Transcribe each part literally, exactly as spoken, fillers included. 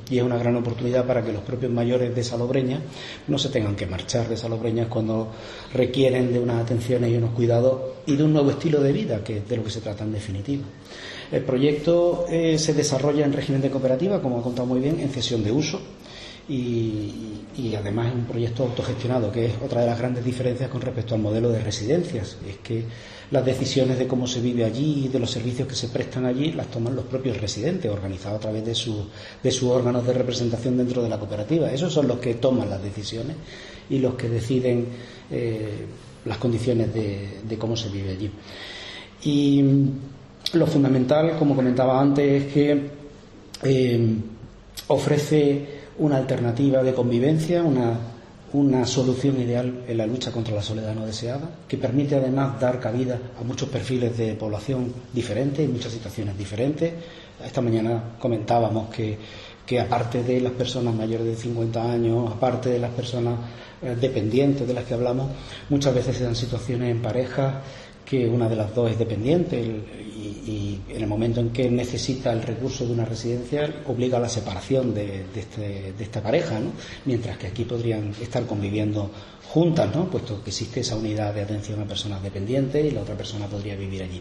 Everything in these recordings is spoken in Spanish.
y es una gran oportunidad para que los propios mayores de Salobreña no se tengan que marchar de Salobreña cuando requieren de unas atenciones y unos cuidados y de un nuevo estilo de vida, que es de lo que se trata en definitiva. El proyecto eh, se desarrolla en régimen de cooperativa, como ha contado muy bien, en cesión de uso. Y, y además es un proyecto autogestionado, que es otra de las grandes diferencias con respecto al modelo de residencias. Es que las decisiones de cómo se vive allí y de los servicios que se prestan allí las toman los propios residentes, organizados a través de, su, de sus órganos de representación dentro de la cooperativa. Esos son los que toman las decisiones y los que deciden eh, las condiciones de, de cómo se vive allí. Y lo fundamental, como comentaba antes, es que eh, ofrece una alternativa de convivencia, una, una solución ideal en la lucha contra la soledad no deseada, que permite además dar cabida a muchos perfiles de población diferentes, en muchas situaciones diferentes. Esta mañana comentábamos que, que aparte de las personas mayores de cincuenta años, aparte de las personas eh, dependientes de las que hablamos, muchas veces se dan situaciones en parejas que una de las dos es dependiente el, y, y en el momento en que necesita el recurso de una residencia obliga a la separación de, de, este, de esta pareja, ¿no? Mientras que aquí podrían estar conviviendo juntas, ¿no? Puesto que existe esa unidad de atención a personas dependientes y la otra persona podría vivir allí.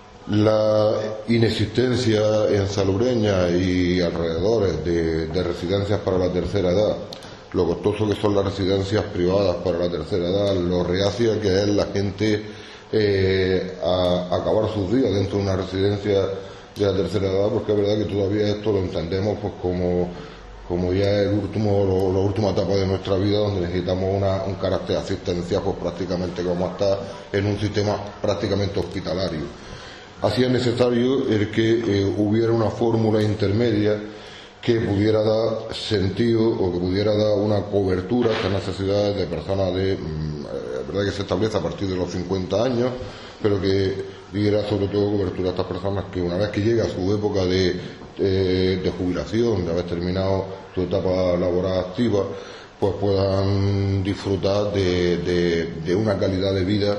La inexistencia en Salobreña y alrededores de, de residencias para la tercera edad, lo costoso que son las residencias privadas para la tercera edad, lo reacia que es la gente Eh, a, a acabar sus días dentro de una residencia de la tercera edad, porque es verdad que todavía esto lo entendemos pues como, como ya el último, lo, la última etapa de nuestra vida, donde necesitamos una, un carácter asistencial pues prácticamente como está en un sistema prácticamente hospitalario. Así es necesario el que eh, hubiera una fórmula intermedia que pudiera dar sentido o que pudiera dar una cobertura a estas necesidades de personas de es verdad que se establece a partir de los cincuenta años, pero que diera sobre todo cobertura a estas personas que una vez que llega a su época de, de, de jubilación, de haber terminado su etapa laboral activa, pues puedan disfrutar de, de, de una calidad de vida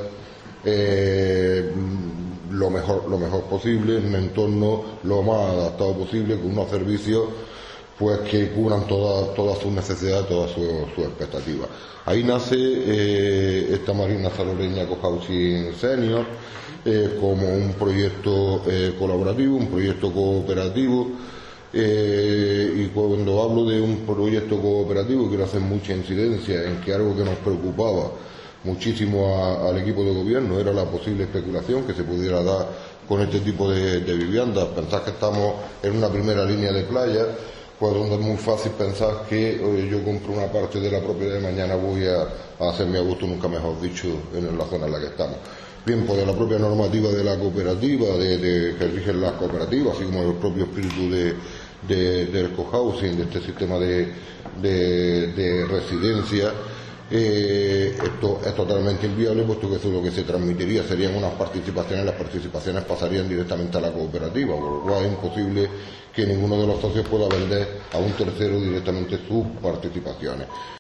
eh, lo mejor, lo mejor posible, en un entorno lo más adaptado posible, con unos servicios pues que cubran todas toda sus necesidades, todas sus su expectativas. Ahí nace eh, esta Marina Salobreña Cohousing Senior eh, como un proyecto eh, colaborativo, un proyecto cooperativo, eh, y cuando hablo de un proyecto cooperativo quiero hacer mucha incidencia en que algo que nos preocupaba muchísimo a, al equipo de gobierno era la posible especulación que se pudiera dar con este tipo de, de viviendas. Pensar que estamos en una primera línea de playa, pues donde es muy fácil pensar que oye, yo compro una parte de la propiedad y mañana voy a, a hacerme a gusto, nunca mejor dicho, en la zona en la que estamos. Bien, pues de la propia normativa de la cooperativa, de, de que rigen las cooperativas, así como el propio espíritu de, de, del cohousing, de este sistema de, de, de residencia, eh, esto es totalmente inviable, puesto que eso lo que se transmitiría serían unas participaciones, las participaciones pasarían directamente a la cooperativa, por lo cual es imposible que ninguno de los socios pueda vender a un tercero directamente sus participaciones.